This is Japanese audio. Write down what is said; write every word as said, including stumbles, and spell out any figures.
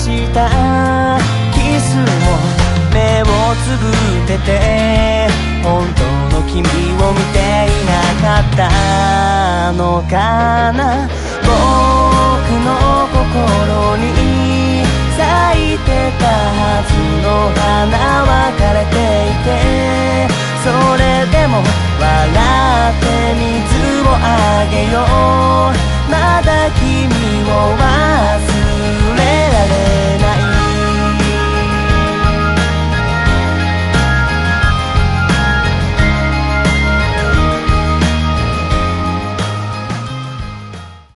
したキスも目をつぶってて本当の君を見ていなかったのかな。僕の心に咲いてたはずの花は